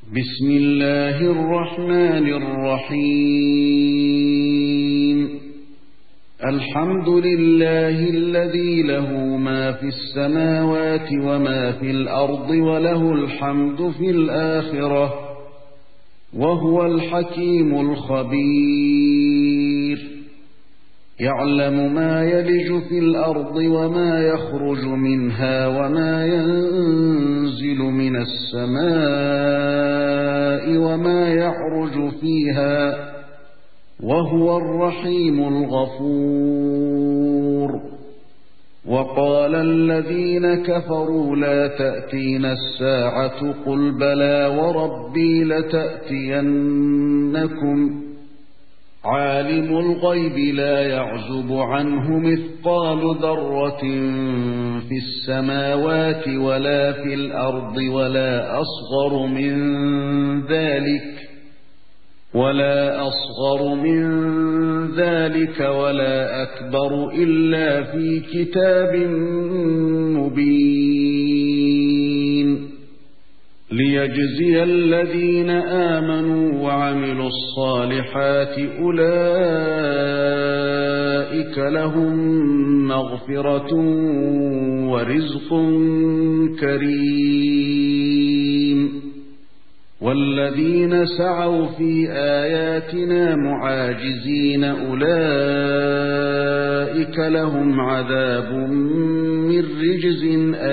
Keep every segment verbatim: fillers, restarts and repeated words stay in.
بسم الله الرحمن الرحيم الحمد لله الذي له ما في السماوات وما في الأرض وله الحمد في الآخرة وهو الحكيم الخبير يعلم ما يلج في الأرض وما يخرج منها وما ينزل من السماء وما يعرج فيها وهو الرحيم الغفور وقال الذين كفروا لا تأتينا الساعة قل بلى وربي لتأتينكم عالم الغيب لا يعزب عنه مثقال ذرة في السماوات ولا في الأرض ولا أصغر من ذلك ولا أصغر من ذلك ولا أكبر إلا في كتاب مبين ليجزي الذين آمنوا وعملوا الصالحات أولئك لهم مغفرة ورزق كريم والذين سعوا في آياتنا معاجزين أولئك لهم عذاب من رجز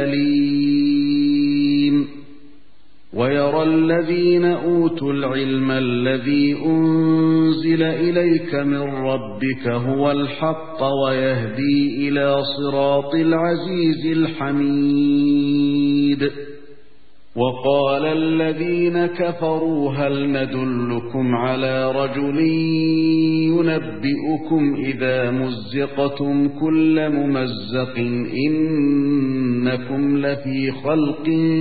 أليم ويرى الذين أوتوا العلم الذي أنزل إليك من ربك هو الحق ويهدي إلى صراط العزيز الحميد وقال الذين كفروا هل ندلكم على رجل ينبئكم إذا مزقتم كل ممزق إنكم لفي خلق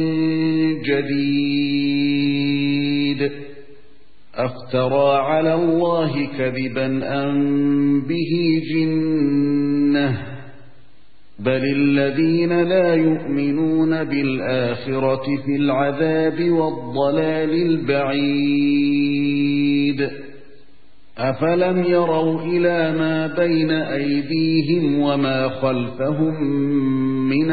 جديد أفترى على الله كذبا أم به جنة بل الذين لا يؤمنون بالآخرة في العذاب والضلال البعيد أفلم يروا إلى ما بين أيديهم وما خلفهم من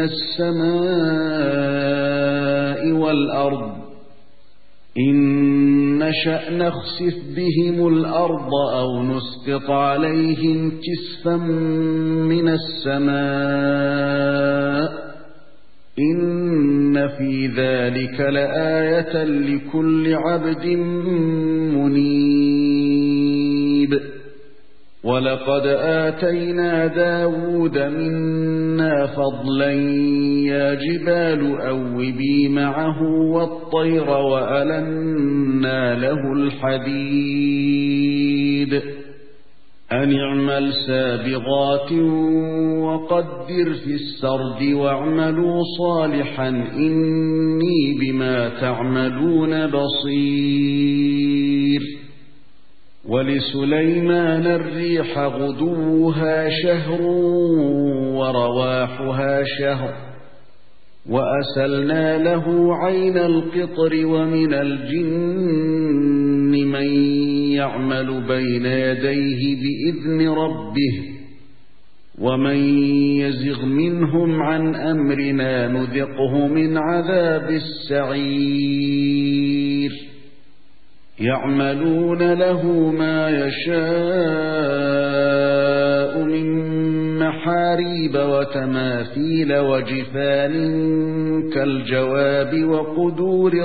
السماء والأرض إن نشأ نخسف بهم الأرض أو نسقط عليهم كسفا من السماء إن في ذلك لآية لكل عبد منيب ولقد آتينا داود منا فضلا يا جبال أوبي معه والطير وألنا له الحديد أن اعمل سابغات وقدر في السرد واعملوا صالحا إني بما تعملون بصير ولسليمان الريح غدوها شهر ورواحها شهر وأسلنا له عين القطر ومن الجن من يعمل بين يديه بإذن ربه ومن يزغ منهم عن أمرنا نذقه من عذاب السعير يعملون له ما يشاء من محاريب وتماثيل وجفان كالجواب وقدور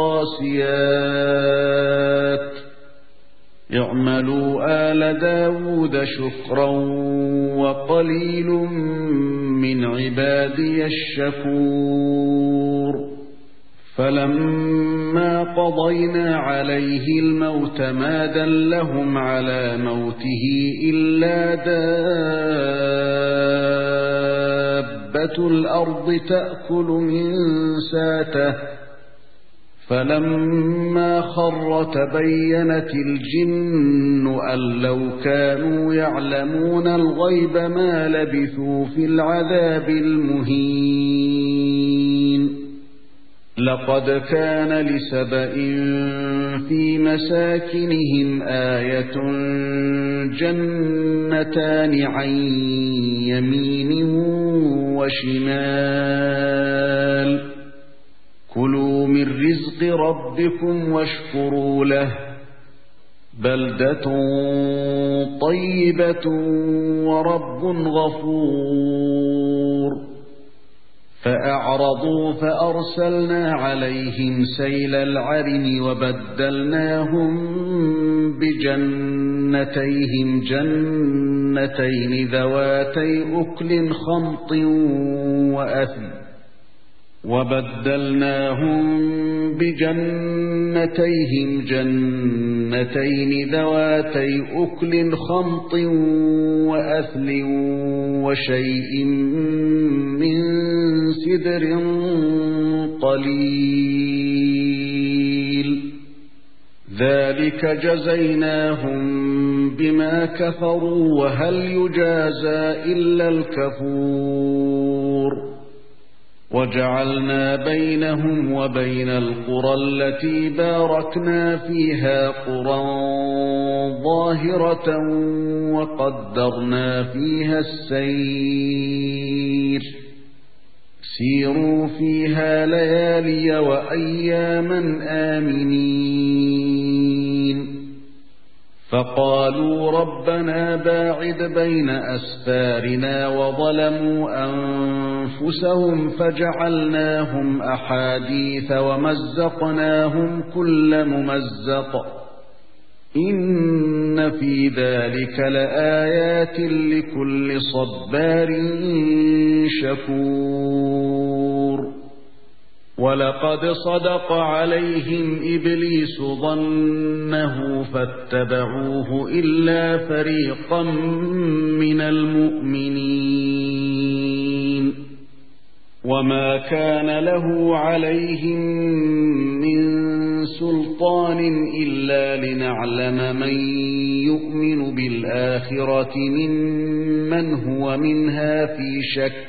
الراسيات اعملوا آل داود شكرا وقليل من عبادي الشكور فلما قضينا عليه الموت ما دلهم على موته إلا دابة الأرض تأكل من ساته فلما خر تبينت الجن أن لو كانوا يعلمون الغيب ما لبثوا في العذاب المهين لقد كان لسبإ في مساكنهم آية جنتان عن يمين وشمال كلوا من رزق ربكم واشكروا له بلدة طيبة ورب غفور فأعرضوا فأرسلنا عليهم سيل العرم وبدلناهم بجنتيهم جنتين ذواتي أكل خمط وأثل وبدلناهم بجنتيهم جنتين ذواتي أكل خمط وأثل وشيء من سدر قليل ذلك جزيناهم بما كفروا وهل يجازى إلا الكفور وجعلنا بينهم وبين القرى التي باركنا فيها قرى ظاهرة وقدرنا فيها السير سيروا فيها ليالي وأياما آمنين فقالوا ربنا باعد بين أسفارنا وظلموا أنفسهم فجعلناهم أحاديث ومزقناهم كل ممزق إن في ذلك لآيات لكل صبار شكور ولقد صدق عليهم إبليس ظنه فاتبعوه إلا فريقا من المؤمنين وما كان له عليهم من سلطان إلا لنعلم من يؤمن بالآخرة ممن هو منها في شك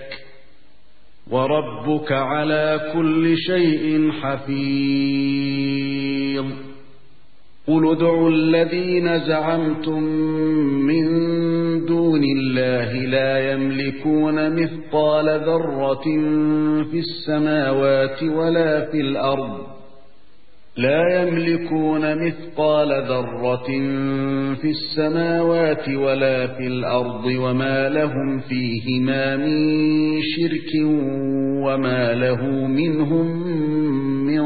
وربك على كل شيء حفيظ قل ادعوا الذين زعمتم من دون الله لا يملكون مثقال ذرة في السماوات ولا في الأرض لا يملكون مثقال ذرة في السماوات ولا في الأرض وما لهم فيهما من شرك وما له منهم من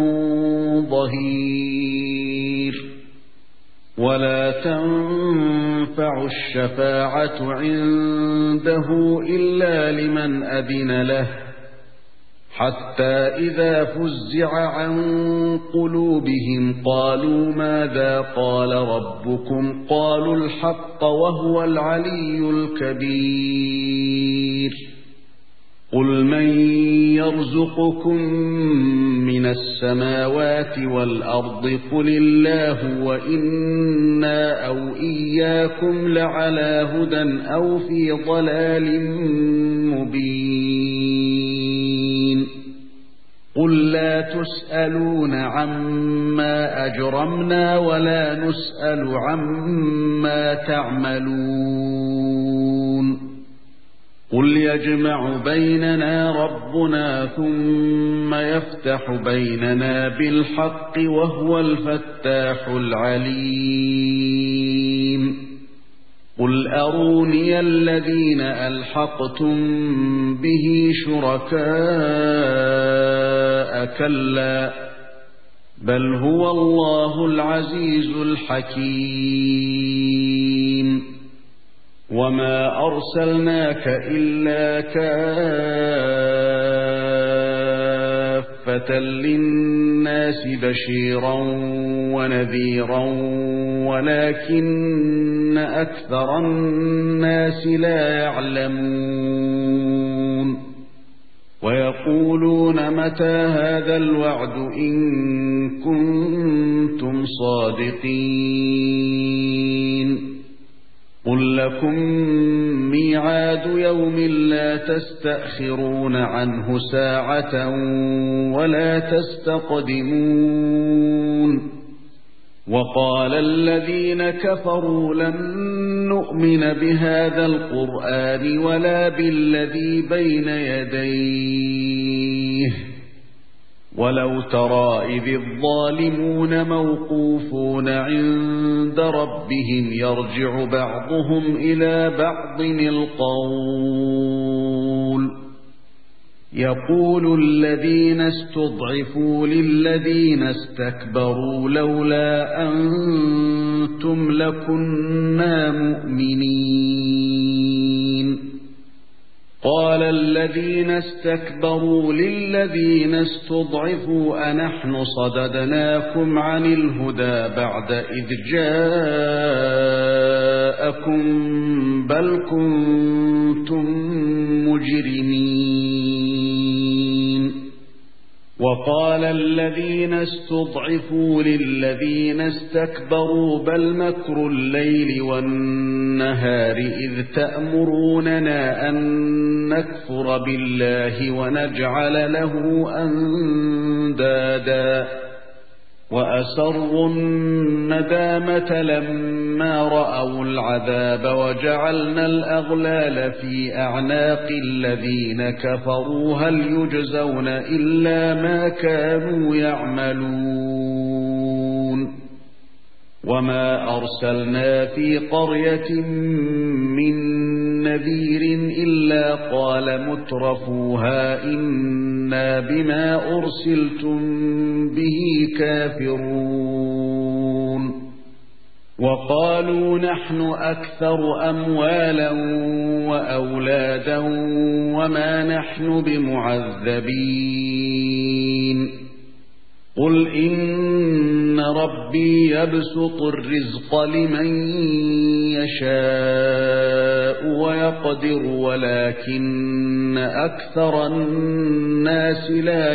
ظهير ولا تنفع الشفاعة عنده إلا لمن أذن له حتى إذا فزع عن قلوبهم قالوا ماذا قال ربكم قالوا الحق وهو العلي الكبير قل من يرزقكم من السماوات والأرض قل الله وإنا أو إياكم لعلى هدى أو في ضلال مبين قل لا تسألون عما أجرمنا ولا نسأل عما تعملون قل يجمع بيننا ربنا ثم يفتح بيننا بالحق وهو الفتاح العليم قل أروني الذين ألحقتم به شركاء كلا بل هو الله العزيز الحكيم وما أرسلناك إلا كافة للناس بشيرا ونذيرا ولكن أكثر الناس لا يعلمون ويقولون متى هذا الوعد إن كنتم صادقين قل لكم ميعاد يوم لا تستأخرون عنه ساعة ولا تستقدمون وقال الذين كفروا لن نؤمن بهذا القرآن ولا بالذي بين يديه ولو ترى إذ الظالمون موقوفون عند ربهم يرجع بعضهم إلى بعض القول يقول الذين استضعفوا للذين استكبروا لولا أنتم لكنا مؤمنين قال الذين استكبروا للذين استضعفوا أنحن صددناكم عن الهدى بعد إذ جاءكم بل كنتم مجرمين وقال الذين استضعفوا للذين استكبروا بل مكر الليل والنهار إذ تأمروننا أن نكفر بالله ونجعل له أندادا وأسروا الندامة لما رأوا العذاب وجعلنا الأغلال في أعناق الذين كفروا هل يجزون إلا ما كانوا يعملون وما أرسلنا في قرية من نذير إلا قال مترفوها إنا بما أرسلتم به كافرون وقالوا نحن أكثر أموالا وأولادا وما نحن بمعذبين قل إن ربي يبسط الرزق لمن يشاء ويقدر ولكن أكثر الناس لا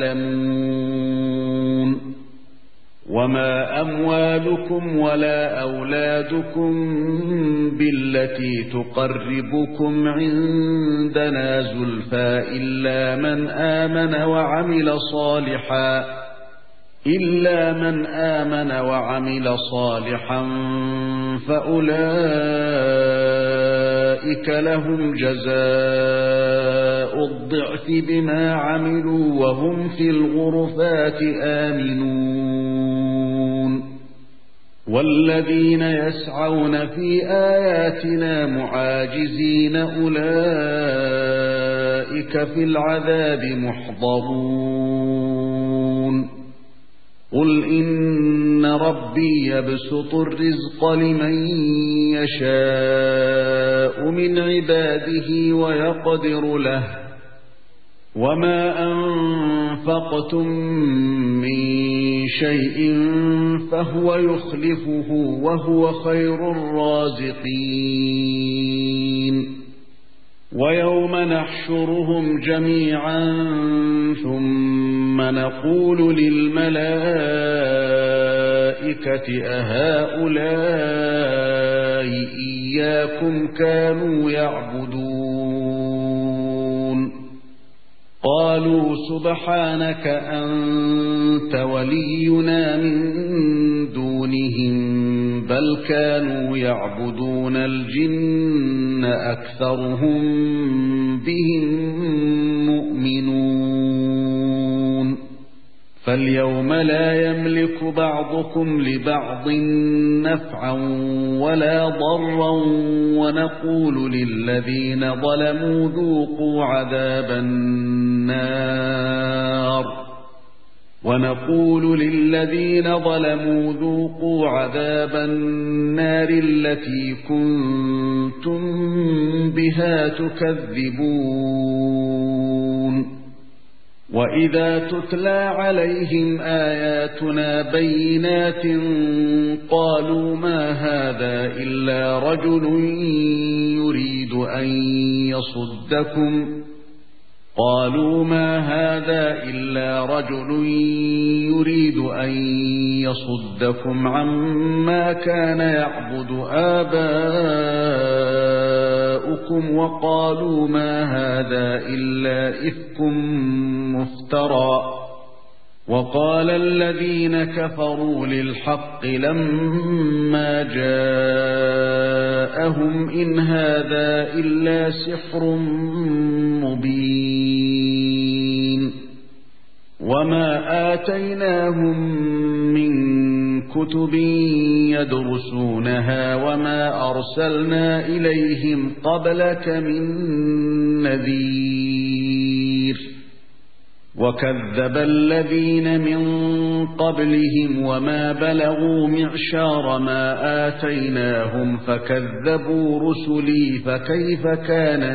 يعلمون وما أموالكم ولا أولادكم بالتي تقربكم عندنا زلفى إلا من آمن وعمل صالحا إلا من آمن وعمل صالحا فأولئك لهم جزاء الضعف بما عملوا وهم في الغرفات آمنون والذين يسعون في آياتنا معاجزين أولئك في العذاب محضرون قل إن ربي يبسط الرزق لمن يشاء من عباده ويقدر له وما أنفقتم من شيء فهو يخلفه وهو خير الرازقين ويوم نحشرهم جميعا ثم نقول للملائكة أهؤلاء إياكم كانوا يعبدون قالوا سبحانك أنت ولينا من دونهم بل كانوا يعبدون الجن أكثرهم بهم مؤمنون فاليوم لا يملك بعضكم لبعض نفعا ولا ضرا ونقول للذين ظلموا ذوقوا عذاب النار ونقول للذين ظلموا ذوقوا عذاب النار التي كنتم بها تكذبون وإذا تتلى عليهم آياتنا بينات قالوا ما هذا إلا رجل يريد أن يصدكم قالوا ما هذا إلا رجل يريد أن يصدكم عما كان يعبد آباؤكم وقالوا ما هذا إلا إفك مفترى وقال الذين كفروا للحق لما جاءهم إن هذا إلا سحر مبين وما آتيناهم من كتب يدرسونها وما أرسلنا إليهم قبلك من نذير وكذب الذين من قبلهم وما بلغوا معشار ما آتيناهم فكذبوا رسلي فكيف كان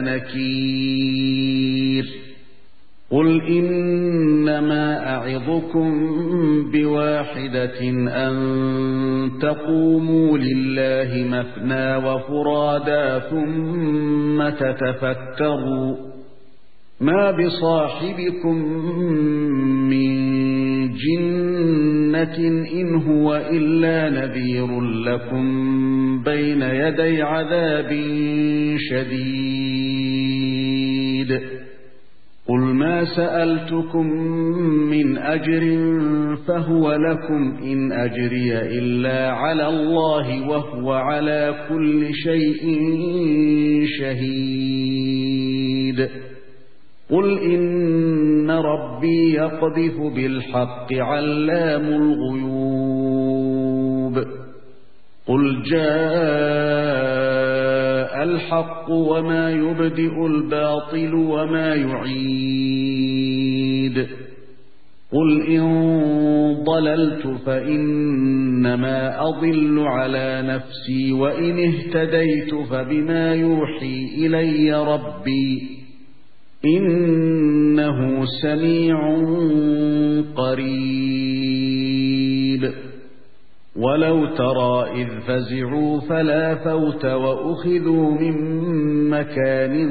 نكير قل إنما أعظكم بواحدة أن تقوموا لله مثنى وفرادا ثم تتفكروا ما بصاحبكم من جنة إن هو إلا نذير لكم بين يدي عذاب شديد قل ما سألتكم من أجر فهو لكم إن أجري إلا على الله وهو على كل شيء شهيد قل إن ربي يقذف بالحق علام الغيوب قل جاء الحق وما يبدئ الباطل وما يعيد قل إن ضللت فإنما أضل على نفسي وإن اهتديت فبما يوحي إلي ربي إنه سميع قريب ولو ترى إذ فزعوا فلا فوت وأخذوا من مكان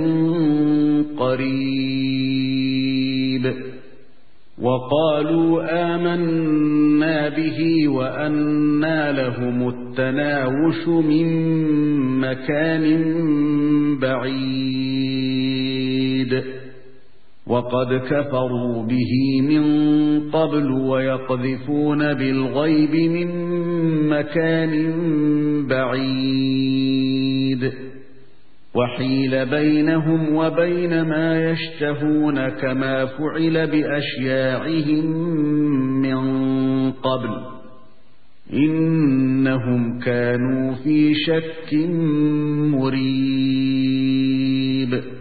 قريب وقالوا آمنا به وأنى لهم التناوش من مكان بعيد وقد كفروا به من قبل ويقذفون بالغيب من مكان بعيد وحيل بينهم وبين ما يشتهون كما فعل بأشياعهم من قبل إنهم كانوا في شك مريب